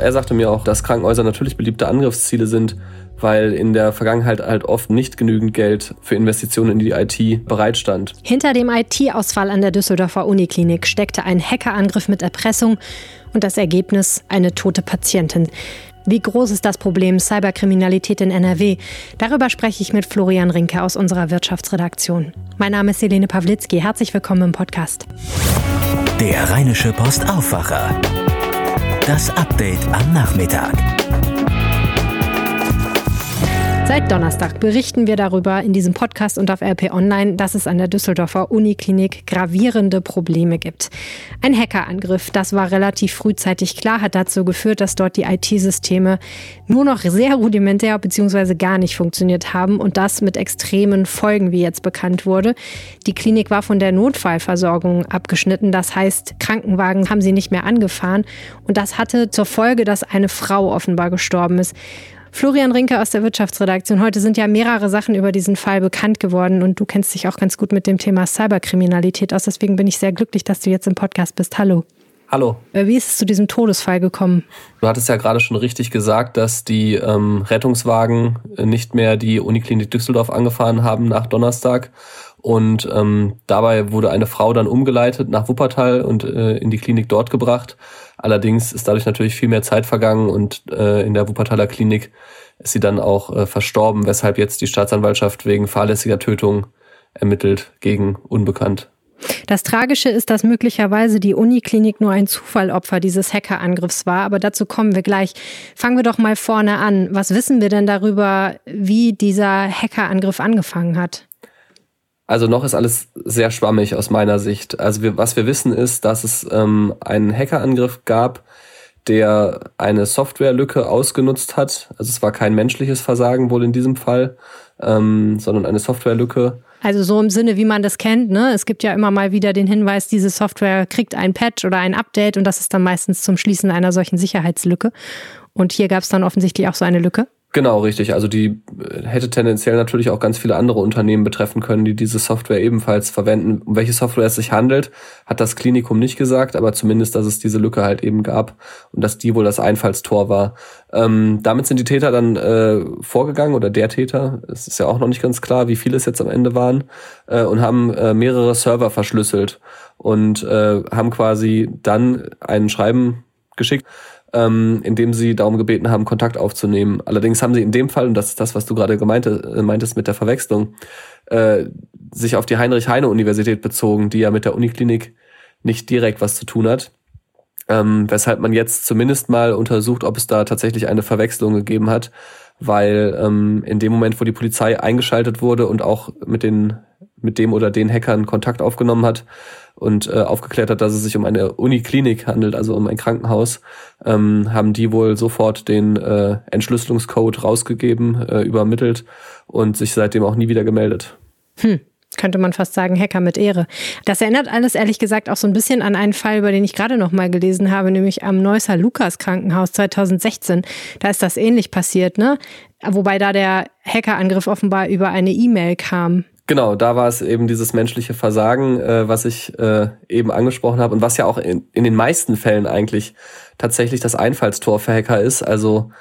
Er sagte mir auch, dass Krankenhäuser natürlich beliebte Angriffsziele sind, weil in der Vergangenheit halt oft nicht genügend Geld für Investitionen in die IT bereitstand. Hinter dem IT-Ausfall an der Düsseldorfer Uniklinik steckte ein Hackerangriff mit Erpressung und das Ergebnis eine tote Patientin. Wie groß ist das Problem Cyberkriminalität in NRW? Darüber spreche ich mit Florian Rinke aus unserer Wirtschaftsredaktion. Mein Name ist Helene Pawlitzki. Herzlich willkommen im Podcast. Der Rheinische Post Aufwacher. Das Update am Nachmittag. Seit Donnerstag berichten wir darüber in diesem Podcast und auf RP Online, dass es an der Düsseldorfer Uniklinik gravierende Probleme gibt. Ein Hackerangriff, das war relativ frühzeitig klar, hat dazu geführt, dass dort die IT-Systeme nur noch sehr rudimentär bzw. gar nicht funktioniert haben und das mit extremen Folgen, wie jetzt bekannt wurde. Die Klinik war von der Notfallversorgung abgeschnitten, das heißt, Krankenwagen haben sie nicht mehr angefahren und das hatte zur Folge, dass eine Frau offenbar gestorben ist. Florian Rinke aus der Wirtschaftsredaktion. Heute sind ja mehrere Sachen über diesen Fall bekannt geworden und du kennst dich auch ganz gut mit dem Thema Cyberkriminalität aus. Deswegen bin ich sehr glücklich, dass du jetzt im Podcast bist. Hallo. Hallo. Wie ist es zu diesem Todesfall gekommen? Du hattest ja gerade schon richtig gesagt, dass die Rettungswagen nicht mehr die Uniklinik Düsseldorf angefahren haben nach Donnerstag. Und dabei wurde eine Frau dann umgeleitet nach Wuppertal und in die Klinik dort gebracht. Allerdings ist dadurch natürlich viel mehr Zeit vergangen und in der Wuppertaler Klinik ist sie dann auch verstorben, weshalb jetzt die Staatsanwaltschaft wegen fahrlässiger Tötung ermittelt gegen Unbekannt. Das Tragische ist, dass möglicherweise die Uniklinik nur ein Zufallopfer dieses Hackerangriffs war, aber dazu kommen wir gleich. Fangen wir doch mal vorne an. Was wissen wir denn darüber, wie dieser Hackerangriff angefangen hat? Also noch ist alles sehr schwammig aus meiner Sicht. Also was wir wissen ist, dass es einen Hackerangriff gab, der eine Softwarelücke ausgenutzt hat. Also es war kein menschliches Versagen wohl in diesem Fall, sondern eine Softwarelücke. Also so im Sinne, wie man das kennt, ne? Es gibt ja immer mal wieder den Hinweis, diese Software kriegt ein Patch oder ein Update und das ist dann meistens zum Schließen einer solchen Sicherheitslücke. Und hier gab es dann offensichtlich auch so eine Lücke. Genau, richtig. Also die hätte tendenziell natürlich auch ganz viele andere Unternehmen betreffen können, die diese Software ebenfalls verwenden. Um welche Software es sich handelt, hat das Klinikum nicht gesagt, aber zumindest, dass es diese Lücke halt eben gab und dass die wohl das Einfallstor war. Damit sind die Täter dann vorgegangen, oder der Täter, es ist ja auch noch nicht ganz klar, wie viele es jetzt am Ende waren, und haben mehrere Server verschlüsselt und haben quasi dann ein Schreiben geschickt, in dem sie darum gebeten haben, Kontakt aufzunehmen. Allerdings haben sie in dem Fall, und das ist das, was du gerade meintest mit der Verwechslung, sich auf die Heinrich-Heine-Universität bezogen, die ja mit der Uniklinik nicht direkt was zu tun hat. Weshalb man jetzt zumindest mal untersucht, ob es da tatsächlich eine Verwechslung gegeben hat, weil in dem Moment, wo die Polizei eingeschaltet wurde und auch mit dem oder den Hackern Kontakt aufgenommen hat und aufgeklärt hat, dass es sich um eine Uniklinik handelt, also um ein Krankenhaus, haben die wohl sofort den Entschlüsselungscode rausgegeben, übermittelt und sich seitdem auch nie wieder gemeldet. Könnte man fast sagen, Hacker mit Ehre. Das erinnert alles ehrlich gesagt auch so ein bisschen an einen Fall, über den ich gerade noch mal gelesen habe, nämlich am Neusser Lukas Krankenhaus 2016. Da ist das ähnlich passiert, ne? Wobei da der Hackerangriff offenbar über eine E-Mail kam. Genau, da war es eben dieses menschliche Versagen, was ich eben angesprochen habe und was ja auch in den meisten Fällen eigentlich tatsächlich das Einfallstor für Hacker ist. Also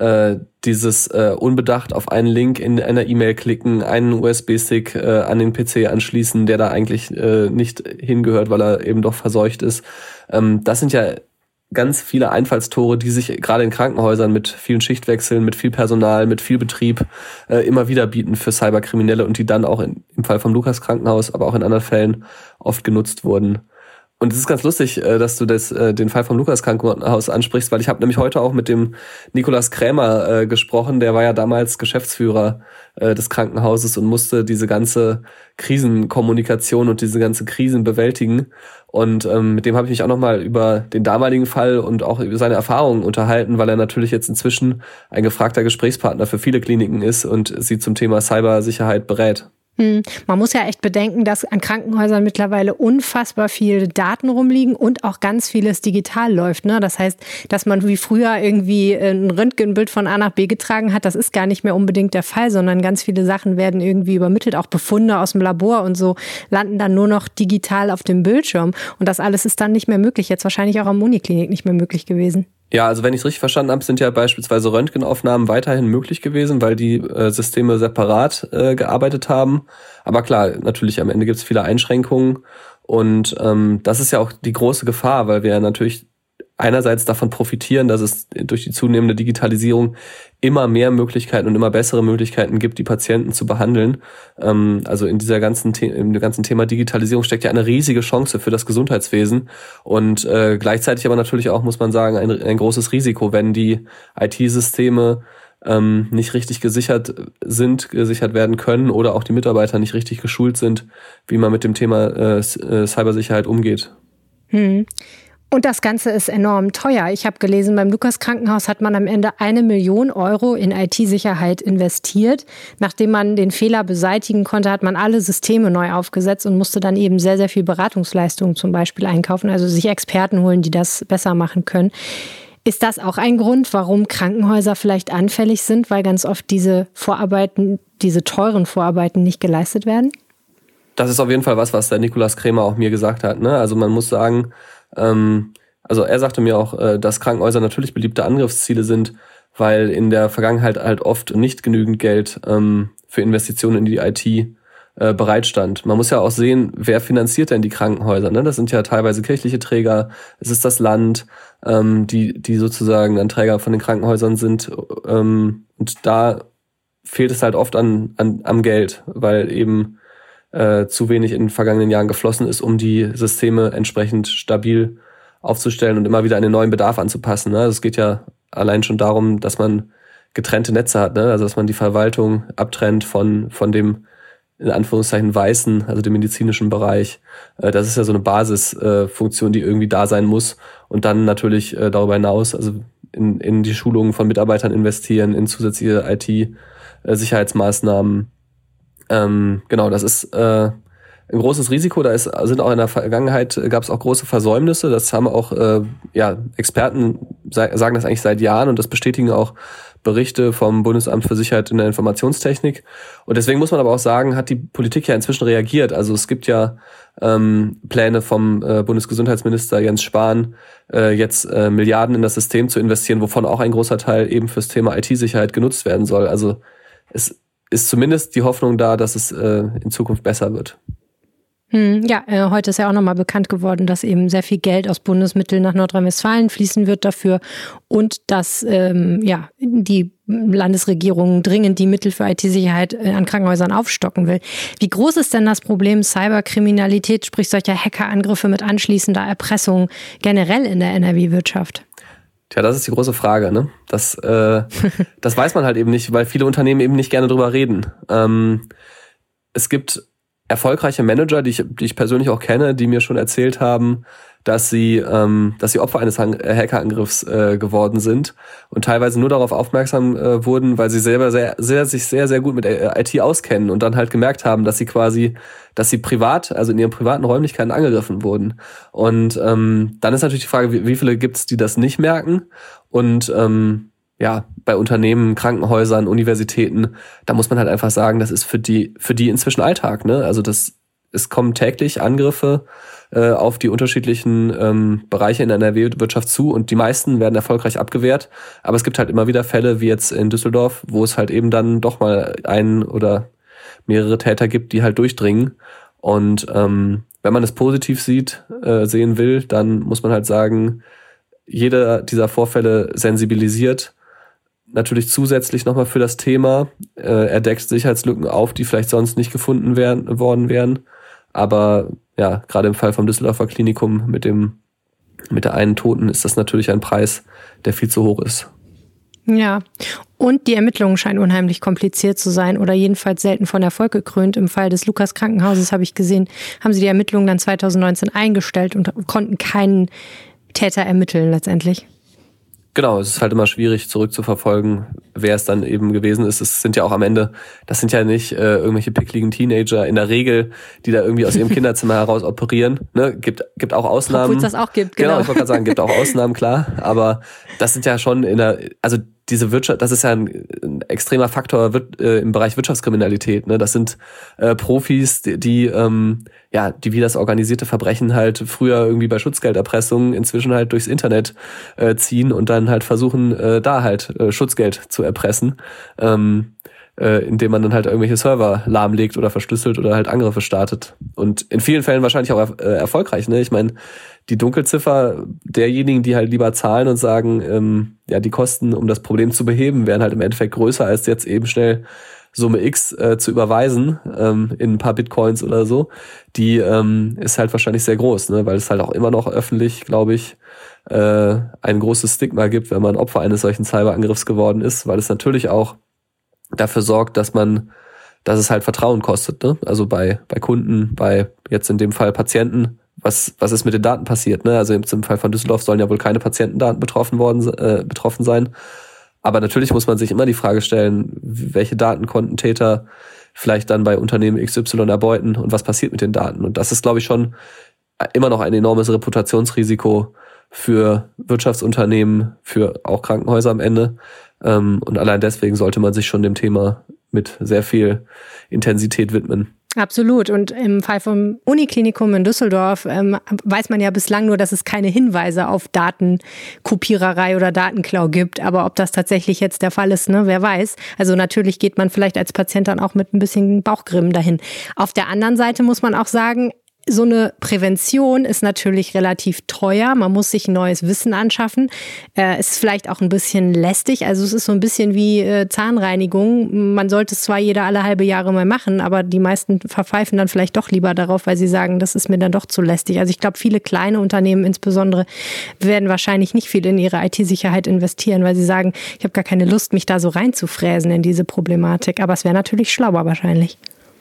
dieses unbedacht auf einen Link in einer E-Mail klicken, einen USB-Stick an den PC anschließen, der da eigentlich nicht hingehört, weil er eben doch verseucht ist. Das sind ja ganz viele Einfallstore, die sich gerade in Krankenhäusern mit vielen Schichtwechseln, mit viel Personal, mit viel Betrieb immer wieder bieten für Cyberkriminelle und die dann auch im Fall vom Lukas Krankenhaus, aber auch in anderen Fällen oft genutzt wurden. Und es ist ganz lustig, dass du den Fall vom Lukas Krankenhaus ansprichst, weil ich habe nämlich heute auch mit dem Nikolaus Krämer gesprochen. Der war ja damals Geschäftsführer des Krankenhauses und musste diese ganze Krisenkommunikation und diese ganze Krisen bewältigen. Und mit dem habe ich mich auch nochmal über den damaligen Fall und auch über seine Erfahrungen unterhalten, weil er natürlich jetzt inzwischen ein gefragter Gesprächspartner für viele Kliniken ist und sie zum Thema Cybersicherheit berät. Man muss ja echt bedenken, dass an Krankenhäusern mittlerweile unfassbar viele Daten rumliegen und auch ganz vieles digital läuft, ne? Das heißt, dass man wie früher irgendwie ein Röntgenbild von A nach B getragen hat, das ist gar nicht mehr unbedingt der Fall, sondern ganz viele Sachen werden irgendwie übermittelt. Auch Befunde aus dem Labor und so landen dann nur noch digital auf dem Bildschirm. Und das alles ist dann nicht mehr möglich. Jetzt wahrscheinlich auch am Uniklinik nicht mehr möglich gewesen. Ja, also wenn ich es richtig verstanden habe, sind ja beispielsweise Röntgenaufnahmen weiterhin möglich gewesen, weil die Systeme separat gearbeitet haben. Aber klar, natürlich am Ende gibt es viele Einschränkungen und das ist ja auch die große Gefahr, weil wir natürlich einerseits davon profitieren, dass es durch die zunehmende Digitalisierung immer mehr Möglichkeiten und immer bessere Möglichkeiten gibt, die Patienten zu behandeln. Also in dem ganzen Thema Digitalisierung steckt ja eine riesige Chance für das Gesundheitswesen und gleichzeitig aber natürlich auch, muss man sagen, ein großes Risiko, wenn die IT-Systeme nicht richtig gesichert werden können oder auch die Mitarbeiter nicht richtig geschult sind, wie man mit dem Thema Cybersicherheit umgeht. Und das Ganze ist enorm teuer. Ich habe gelesen, beim Lukas-Krankenhaus hat man am Ende 1 Million Euro in IT-Sicherheit investiert. Nachdem man den Fehler beseitigen konnte, hat man alle Systeme neu aufgesetzt und musste dann eben sehr, sehr viel Beratungsleistungen zum Beispiel einkaufen, also sich Experten holen, die das besser machen können. Ist das auch ein Grund, warum Krankenhäuser vielleicht anfällig sind, weil ganz oft diese teuren Vorarbeiten nicht geleistet werden? Das ist auf jeden Fall was der Nikolaus Krämer auch mir gesagt hat, ne? Also man muss sagen, also er sagte mir auch, dass Krankenhäuser natürlich beliebte Angriffsziele sind, weil in der Vergangenheit halt oft nicht genügend Geld für Investitionen in die IT bereitstand. Man muss ja auch sehen, wer finanziert denn die Krankenhäuser, ne? Das sind ja teilweise kirchliche Träger, es ist das Land, die sozusagen dann Träger von den Krankenhäusern sind, und da fehlt es halt oft am Geld, weil eben zu wenig in den vergangenen Jahren geflossen ist, um die Systeme entsprechend stabil aufzustellen und immer wieder an den neuen Bedarf anzupassen. Ne? Also es geht ja allein schon darum, dass man getrennte Netze hat, ne? Also dass man die Verwaltung abtrennt von dem in Anführungszeichen weißen, also dem medizinischen Bereich. Das ist ja so eine Basisfunktion, die irgendwie da sein muss. Und dann natürlich darüber hinaus, also in die Schulungen von Mitarbeitern investieren, in zusätzliche IT-Sicherheitsmaßnahmen. Genau, das ist ein großes Risiko. Sind auch in der Vergangenheit gab es auch große Versäumnisse. Das haben auch Experten sagen das eigentlich seit Jahren und das bestätigen auch Berichte vom Bundesamt für Sicherheit in der Informationstechnik. Und deswegen muss man aber auch sagen, hat die Politik ja inzwischen reagiert. Also es gibt ja Pläne vom Bundesgesundheitsminister Jens Spahn, jetzt Milliarden in das System zu investieren, wovon auch ein großer Teil eben fürs Thema IT-Sicherheit genutzt werden soll. Also es ist zumindest die Hoffnung da, dass es in Zukunft besser wird. Ja, heute ist ja auch nochmal bekannt geworden, dass eben sehr viel Geld aus Bundesmitteln nach Nordrhein-Westfalen fließen wird dafür und dass die Landesregierung dringend die Mittel für IT-Sicherheit an Krankenhäusern aufstocken will. Wie groß ist denn das Problem Cyberkriminalität, sprich solcher Hackerangriffe mit anschließender Erpressung generell in der NRW-Wirtschaft? Tja, das ist die große Frage, ne? Das weiß man halt eben nicht, weil viele Unternehmen eben nicht gerne drüber reden. Es gibt erfolgreiche Manager, die ich persönlich auch kenne, die mir schon erzählt haben, dass sie Opfer eines Hackerangriffs geworden sind und teilweise nur darauf aufmerksam wurden, weil sie selber sich sehr gut mit IT auskennen und dann halt gemerkt haben, dass sie privat, also in ihren privaten Räumlichkeiten angegriffen wurden. Und dann ist natürlich die Frage, wie viele gibt's, die das nicht merken? Und bei Unternehmen, Krankenhäusern, Universitäten, da muss man halt einfach sagen, das ist für die inzwischen Alltag, ne? Also es kommen täglich Angriffe auf die unterschiedlichen Bereiche in der NRW-Wirtschaft zu und die meisten werden erfolgreich abgewehrt. Aber es gibt halt immer wieder Fälle, wie jetzt in Düsseldorf, wo es halt eben dann doch mal einen oder mehrere Täter gibt, die halt durchdringen. Und wenn man es positiv sehen will, dann muss man halt sagen, jeder dieser Vorfälle sensibilisiert natürlich zusätzlich nochmal für das Thema. Er deckt Sicherheitslücken auf, die vielleicht sonst nicht gefunden worden wären. Aber ja, gerade im Fall vom Düsseldorfer Klinikum mit der einen Toten ist das natürlich ein Preis, der viel zu hoch ist. Ja, und die Ermittlungen scheinen unheimlich kompliziert zu sein oder jedenfalls selten von Erfolg gekrönt. Im Fall des Lukas-Krankenhauses, habe ich gesehen, haben sie die Ermittlungen dann 2019 eingestellt und konnten keinen Täter ermitteln letztendlich. Genau, es ist halt immer schwierig zurückzuverfolgen, wer es dann eben gewesen ist. Es sind ja auch am Ende, das sind ja nicht irgendwelche pickligen Teenager in der Regel, die da irgendwie aus ihrem Kinderzimmer heraus operieren. Ne? Gibt auch Ausnahmen. Obwohl es das auch gibt, genau. Genau, ich wollte gerade sagen, gibt auch Ausnahmen, klar. Aber das sind ja schon diese Wirtschaft, das ist ja ein extremer Faktor im Bereich Wirtschaftskriminalität. Ne? Das sind Profis, die wie das organisierte Verbrechen halt früher irgendwie bei Schutzgelderpressung inzwischen halt durchs Internet ziehen und dann halt versuchen, da halt Schutzgeld zu erpressen, indem man dann halt irgendwelche Server lahmlegt oder verschlüsselt oder halt Angriffe startet. Und in vielen Fällen wahrscheinlich auch erfolgreich. Ne? Ich meine, die Dunkelziffer derjenigen, die halt lieber zahlen und sagen, die Kosten, um das Problem zu beheben, wären halt im Endeffekt größer, als jetzt eben schnell Summe X zu überweisen in ein paar Bitcoins oder so, die ist halt wahrscheinlich sehr groß, ne? Weil es halt auch immer noch öffentlich, glaube ich, ein großes Stigma gibt, wenn man Opfer eines solchen Cyberangriffs geworden ist, weil es natürlich auch dafür sorgt, dass es halt Vertrauen kostet, ne? Also bei Kunden, bei jetzt in dem Fall Patienten, was ist mit den Daten passiert, ne? Also im Fall von Düsseldorf sollen ja wohl keine Patientendaten betroffen sein. Aber natürlich muss man sich immer die Frage stellen, welche Daten konnten Täter vielleicht dann bei Unternehmen XY erbeuten und was passiert mit den Daten? Und das ist, glaube ich, schon immer noch ein enormes Reputationsrisiko für Wirtschaftsunternehmen, für auch Krankenhäuser am Ende. Und allein deswegen sollte man sich schon dem Thema mit sehr viel Intensität widmen. Absolut. Und im Fall vom Uniklinikum in Düsseldorf weiß man ja bislang nur, dass es keine Hinweise auf Datenkopiererei oder Datenklau gibt. Aber ob das tatsächlich jetzt der Fall ist, ne, wer weiß. Also natürlich geht man vielleicht als Patient dann auch mit ein bisschen Bauchgrimm dahin. Auf der anderen Seite muss man auch sagen, so eine Prävention ist natürlich relativ teuer. Man muss sich neues Wissen anschaffen. Ist vielleicht auch ein bisschen lästig. Also es ist so ein bisschen wie Zahnreinigung. Man sollte es zwar alle halbe Jahre mal machen, aber die meisten verpfeifen dann vielleicht doch lieber darauf, weil sie sagen, das ist mir dann doch zu lästig. Also ich glaube, viele kleine Unternehmen insbesondere werden wahrscheinlich nicht viel in ihre IT-Sicherheit investieren, weil sie sagen, ich habe gar keine Lust, mich da so reinzufräsen in diese Problematik. Aber es wäre natürlich schlauer wahrscheinlich.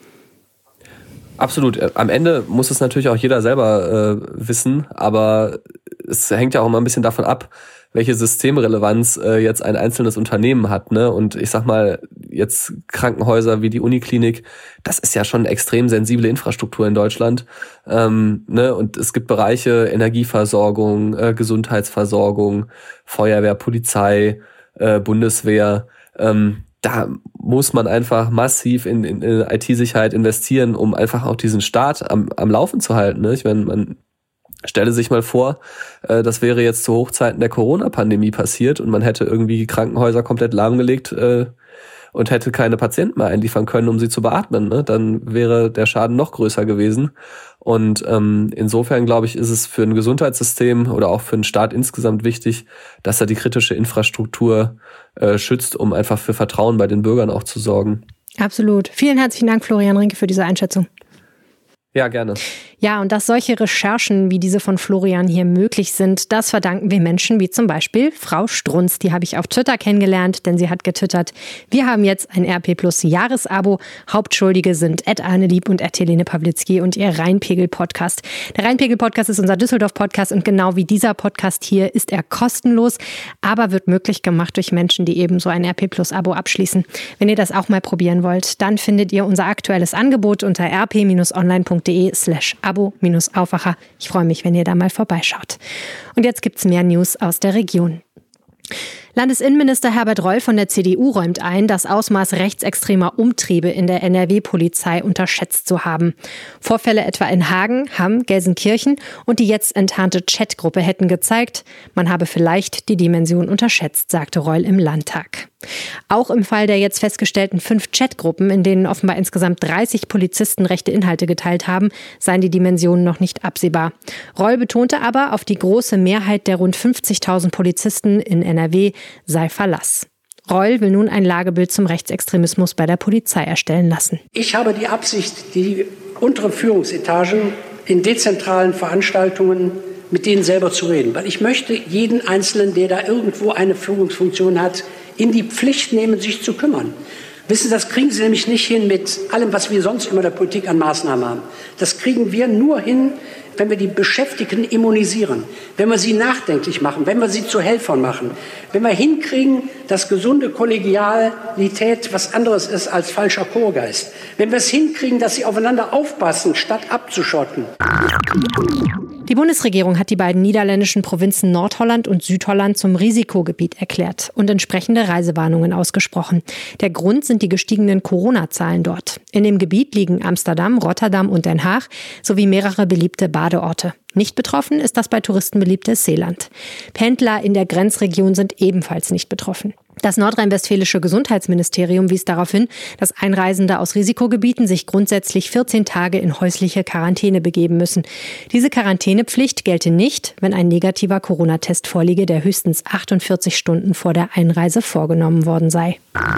Absolut. Am Ende muss es natürlich auch jeder selber wissen, aber es hängt ja auch immer ein bisschen davon ab, welche Systemrelevanz jetzt ein einzelnes Unternehmen hat, ne? Und ich sag mal, jetzt Krankenhäuser wie die Uniklinik, das ist ja schon extrem sensible Infrastruktur in Deutschland, ne? Und es gibt Bereiche Energieversorgung, Gesundheitsversorgung, Feuerwehr, Polizei, Bundeswehr, da muss man einfach massiv in IT-Sicherheit investieren, um einfach auch diesen Staat am Laufen zu halten. Ne? Ich meine, man stelle sich mal vor, das wäre jetzt zu Hochzeiten der Corona-Pandemie passiert und man hätte irgendwie Krankenhäuser komplett lahmgelegt und hätte keine Patienten mehr einliefern können, um sie zu beatmen. Ne? Dann wäre der Schaden noch größer gewesen. Und insofern, glaube ich, ist es für ein Gesundheitssystem oder auch für einen Staat insgesamt wichtig, dass er die kritische Infrastruktur schützt, um einfach für Vertrauen bei den Bürgern auch zu sorgen. Absolut. Vielen herzlichen Dank, Florian Rinke, für diese Einschätzung. Ja, gerne. Ja, und dass solche Recherchen wie diese von Florian hier möglich sind, das verdanken wir Menschen wie zum Beispiel Frau Strunz. Die habe ich auf Twitter kennengelernt, denn sie hat getwittert: Wir haben jetzt ein RP Plus Jahresabo. Hauptschuldige sind @Arnelieb und @Helene Pawlitzki und ihr Rheinpegel-Podcast. Der Rheinpegel-Podcast ist unser Düsseldorf-Podcast und genau wie dieser Podcast hier ist er kostenlos, aber wird möglich gemacht durch Menschen, die eben so ein RP Plus Abo abschließen. Wenn ihr das auch mal probieren wollt, dann findet ihr unser aktuelles Angebot unter rp-online.de/abo-Aufwacher. Ich freue mich, wenn ihr da mal vorbeischaut. Und jetzt gibt's mehr News aus der Region. Landesinnenminister Herbert Reul von der CDU räumt ein, das Ausmaß rechtsextremer Umtriebe in der NRW-Polizei unterschätzt zu haben. Vorfälle etwa in Hagen, Hamm, Gelsenkirchen und die jetzt enttarnte Chatgruppe hätten gezeigt, man habe vielleicht die Dimension unterschätzt, sagte Reul im Landtag. Auch im Fall der jetzt festgestellten 5 Chatgruppen, in denen offenbar insgesamt 30 Polizisten rechte Inhalte geteilt haben, seien die Dimensionen noch nicht absehbar. Reul betonte aber, auf die große Mehrheit der rund 50.000 Polizisten in NRW sei Verlass. Reul will nun ein Lagebild zum Rechtsextremismus bei der Polizei erstellen lassen. Ich habe die Absicht, die untere Führungsetagen in dezentralen Veranstaltungen mit denen selber zu reden. Weil ich möchte jeden Einzelnen, der da irgendwo eine Führungsfunktion hat, in die Pflicht nehmen, sich zu kümmern. Wissen Sie, das kriegen Sie nämlich nicht hin mit allem, was wir sonst immer in der Politik an Maßnahmen haben. Das kriegen wir nur hin, wenn wir die Beschäftigten immunisieren, wenn wir sie nachdenklich machen, wenn wir sie zu Helfern machen, wenn wir hinkriegen, dass gesunde Kollegialität was anderes ist als falscher Chorgeist, wenn wir es hinkriegen, dass sie aufeinander aufpassen, statt abzuschotten. Die Bundesregierung hat die beiden niederländischen Provinzen Nordholland und Südholland zum Risikogebiet erklärt und entsprechende Reisewarnungen ausgesprochen. Der Grund sind die gestiegenen Corona-Zahlen dort. In dem Gebiet liegen Amsterdam, Rotterdam und Den Haag sowie mehrere beliebte Badeorte. Nicht betroffen ist das bei Touristen beliebte Seeland. Pendler in der Grenzregion sind ebenfalls nicht betroffen. Das nordrhein-westfälische Gesundheitsministerium wies darauf hin, dass Einreisende aus Risikogebieten sich grundsätzlich 14 Tage in häusliche Quarantäne begeben müssen. Diese Quarantänepflicht gelte nicht, wenn ein negativer Corona-Test vorliege, der höchstens 48 Stunden vor der Einreise vorgenommen worden sei.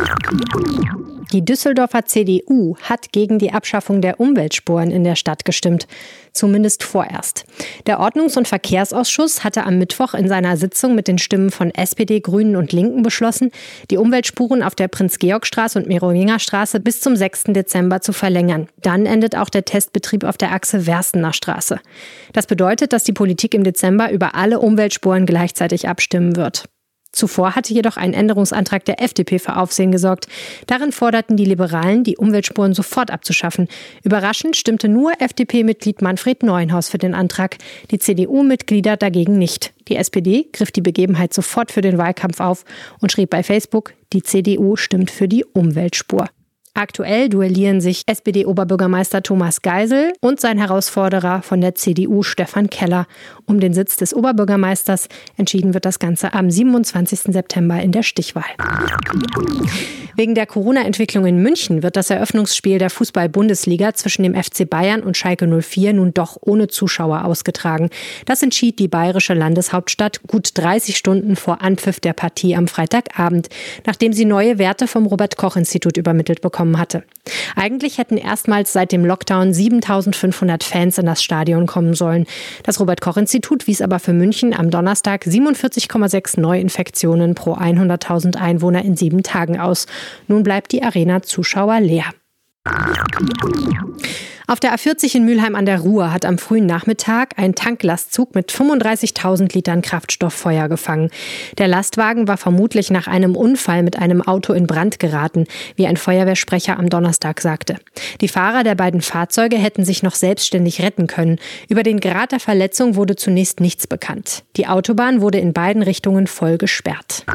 Die Düsseldorfer CDU hat gegen die Abschaffung der Umweltspuren in der Stadt gestimmt. Zumindest vorerst. Der Ordnungs- und Verkehrsausschuss hatte am Mittwoch in seiner Sitzung mit den Stimmen von SPD, Grünen und Linken beschlossen, die Umweltspuren auf der Prinz-Georg-Straße und Merowingerstraße bis zum 6. Dezember zu verlängern. Dann endet auch der Testbetrieb auf der Achse Werstener Straße. Das bedeutet, dass die Politik im Dezember über alle Umweltspuren gleichzeitig abstimmen wird. Zuvor hatte jedoch ein Änderungsantrag der FDP für Aufsehen gesorgt. Darin forderten die Liberalen, die Umweltspuren sofort abzuschaffen. Überraschend stimmte nur FDP-Mitglied Manfred Neuenhaus für den Antrag, die CDU-Mitglieder dagegen nicht. Die SPD griff die Begebenheit sofort für den Wahlkampf auf und schrieb bei Facebook, die CDU stimmt für die Umweltspur. Aktuell duellieren sich SPD-Oberbürgermeister Thomas Geisel und sein Herausforderer von der CDU Stefan Keller um den Sitz des Oberbürgermeisters. Entschieden wird das Ganze am 27. September in der Stichwahl. Wegen der Corona-Entwicklung in München wird das Eröffnungsspiel der Fußball-Bundesliga zwischen dem FC Bayern und Schalke 04 nun doch ohne Zuschauer ausgetragen. Das entschied die bayerische Landeshauptstadt gut 30 Stunden vor Anpfiff der Partie am Freitagabend, nachdem sie neue Werte vom Robert-Koch-Institut übermittelt bekommen hatte. Eigentlich hätten erstmals seit dem Lockdown 7.500 Fans in das Stadion kommen sollen. Das Robert-Koch-Institut wies aber für München am Donnerstag 47,6 Neuinfektionen pro 100.000 Einwohner in 7 Tagen aus. Nun bleibt die Arena Zuschauer leer. Auf der A40 in Mülheim an der Ruhr hat am frühen Nachmittag ein Tanklastzug mit 35.000 Litern Kraftstoff Feuer gefangen. Der Lastwagen war vermutlich nach einem Unfall mit einem Auto in Brand geraten, wie ein Feuerwehrsprecher am Donnerstag sagte. Die Fahrer der beiden Fahrzeuge hätten sich noch selbstständig retten können. Über den Grad der Verletzung wurde zunächst nichts bekannt. Die Autobahn wurde in beiden Richtungen voll gesperrt.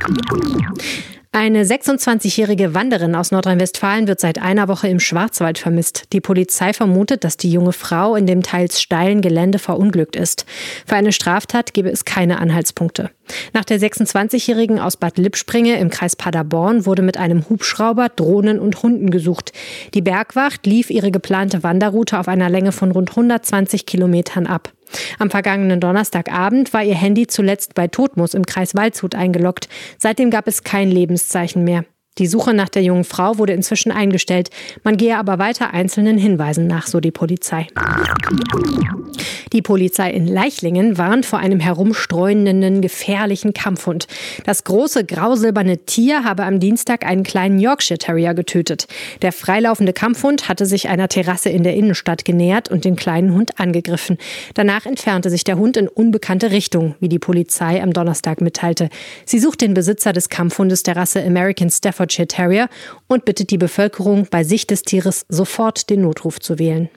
Eine 26-jährige Wanderin aus Nordrhein-Westfalen wird seit einer Woche im Schwarzwald vermisst. Die Polizei vermutet, dass die junge Frau in dem teils steilen Gelände verunglückt ist. Für eine Straftat gebe es keine Anhaltspunkte. Nach der 26-jährigen aus Bad Lippspringe im Kreis Paderborn wurde mit einem Hubschrauber, Drohnen und Hunden gesucht. Die Bergwacht lief ihre geplante Wanderroute auf einer Länge von rund 120 Kilometern ab. Am vergangenen Donnerstagabend war ihr Handy zuletzt bei Todtmoos im Kreis Waldshut eingeloggt. Seitdem gab es kein Lebenszeichen mehr. Die Suche nach der jungen Frau wurde inzwischen eingestellt. Man gehe aber weiter einzelnen Hinweisen nach, so die Polizei. Die Polizei in Leichlingen warnt vor einem herumstreunenden, gefährlichen Kampfhund. Das große grausilberne Tier habe am Dienstag einen kleinen Yorkshire Terrier getötet. Der freilaufende Kampfhund hatte sich einer Terrasse in der Innenstadt genähert und den kleinen Hund angegriffen. Danach entfernte sich der Hund in unbekannte Richtung, wie die Polizei am Donnerstag mitteilte. Sie sucht den Besitzer des Kampfhundes der Rasse American Staffordshire Terrier und bittet die Bevölkerung, bei Sicht des Tieres sofort den Notruf zu wählen.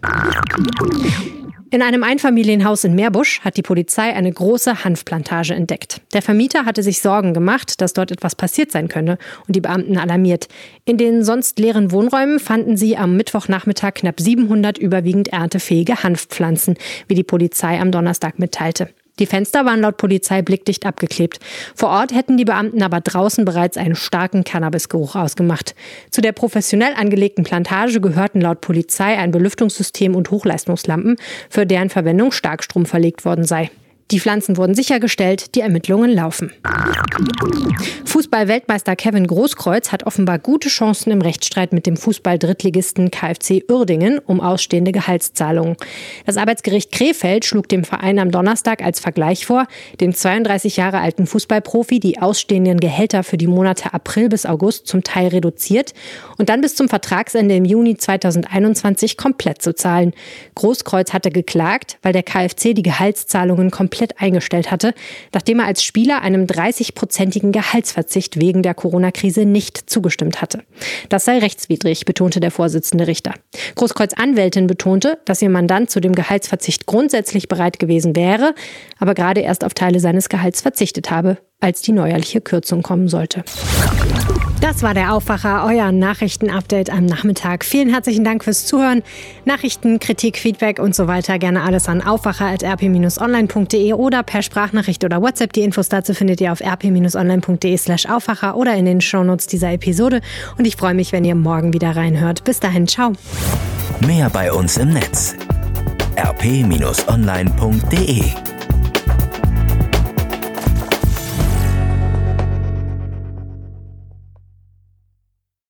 In einem Einfamilienhaus in Meerbusch hat die Polizei eine große Hanfplantage entdeckt. Der Vermieter hatte sich Sorgen gemacht, dass dort etwas passiert sein könne und die Beamten alarmiert. In den sonst leeren Wohnräumen fanden sie am Mittwochnachmittag knapp 700 überwiegend erntefähige Hanfpflanzen, wie die Polizei am Donnerstag mitteilte. Die Fenster waren laut Polizei blickdicht abgeklebt. Vor Ort hätten die Beamten aber draußen bereits einen starken Cannabisgeruch ausgemacht. Zu der professionell angelegten Plantage gehörten laut Polizei ein Belüftungssystem und Hochleistungslampen, für deren Verwendung Starkstrom verlegt worden sei. Die Pflanzen wurden sichergestellt, die Ermittlungen laufen. Fußball-Weltmeister Kevin Großkreuz hat offenbar gute Chancen im Rechtsstreit mit dem Fußball-Drittligisten KfC Uerdingen um ausstehende Gehaltszahlungen. Das Arbeitsgericht Krefeld schlug dem Verein am Donnerstag als Vergleich vor, dem 32 Jahre alten Fußballprofi die ausstehenden Gehälter für die Monate April bis August zum Teil reduziert und dann bis zum Vertragsende im Juni 2021 komplett zu zahlen. Großkreuz hatte geklagt, weil der KfC die Gehaltszahlungen komplett komplett eingestellt hatte, nachdem er als Spieler einem 30-prozentigen Gehaltsverzicht wegen der Corona-Krise nicht zugestimmt hatte. Das sei rechtswidrig, betonte der Vorsitzende Richter. Großkreuz Anwältin betonte, dass ihr Mandant zu dem Gehaltsverzicht grundsätzlich bereit gewesen wäre, aber gerade erst auf Teile seines Gehalts verzichtet habe, als die neuerliche Kürzung kommen sollte. Das war der Aufwacher, euer Nachrichtenupdate am Nachmittag. Vielen herzlichen Dank fürs Zuhören. Nachrichten, Kritik, Feedback und so weiter gerne alles an aufwacher@rp-online.de oder per Sprachnachricht oder WhatsApp. Die Infos dazu findet ihr auf rp-online.de/Aufwacher oder in den Shownotes dieser Episode. Und ich freue mich, wenn ihr morgen wieder reinhört. Bis dahin, ciao. Mehr bei uns im Netz rp-online.de